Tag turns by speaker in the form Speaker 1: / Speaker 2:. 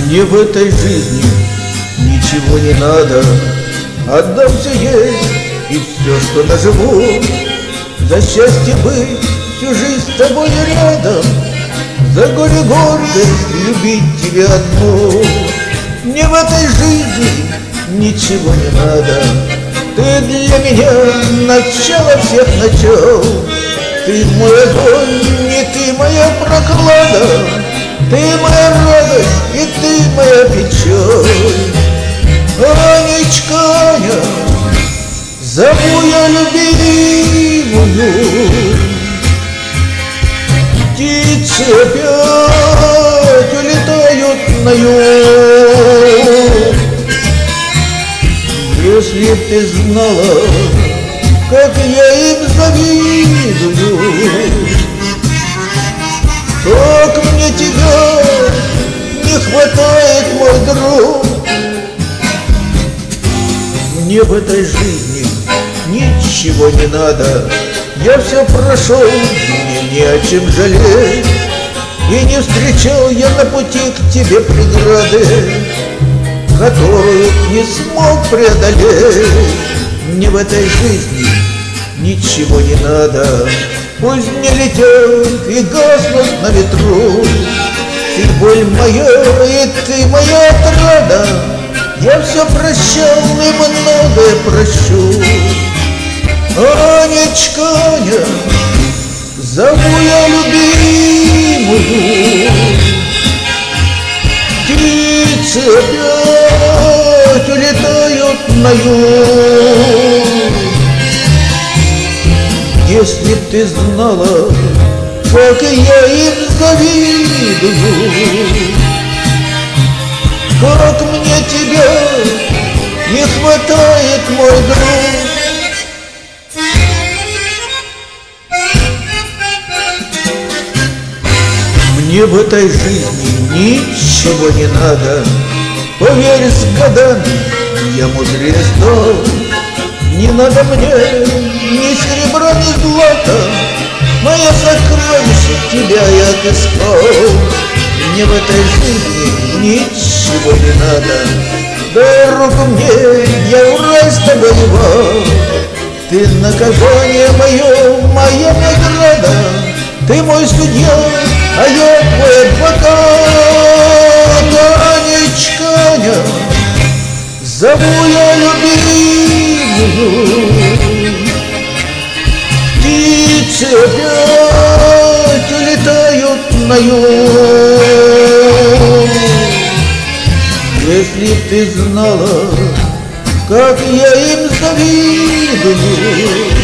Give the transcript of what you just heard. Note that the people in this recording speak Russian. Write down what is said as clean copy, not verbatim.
Speaker 1: Мне в этой жизни ничего не надо, отдам все есть и все, что наживу. За счастье быть всю жизнь с тобой рядом, за горе гордость любить тебя одну. Мне в этой жизни ничего не надо, ты для меня начало всех начал. Ты мой огонь, и ты моя прохлада, ты моя радость, и ты моя печаль. Анечка, зову я любимую, птицы опять улетают на юг. Если б ты знала, как я им завидую, как мне тебя не хватает, мой друг. Мне в этой жизни ничего не надо, я все прошел, мне не о чем жалеть. И не встречал я на пути к тебе преграды, которую не смог преодолеть. Мне в этой жизни ничего не надо, пусть не летят и гаснут на ветру. Ты боль моя, и ты моя отрада, я все прощал и многое прощу. Анечка, зову я любимую, птицы опять улетают на юг. Если б ты знала, как я им завидую, как мне тебя не хватает, мой друг. Мне в этой жизни ничего не надо, поверь, с годами я мудрее стал. Не надо мне ни серебра, ни злата, мое сокровище тебя я отыскал. Мне в этой жизни ничего не надо, дай руку мне, я в рай с тобой воевал. Ты наказание мое, моя награда, ты мой судья, а я твой адвокат. Анечка, зову я любимую, птицы опять улетают на юг. Если б ты знала, как я им завидую,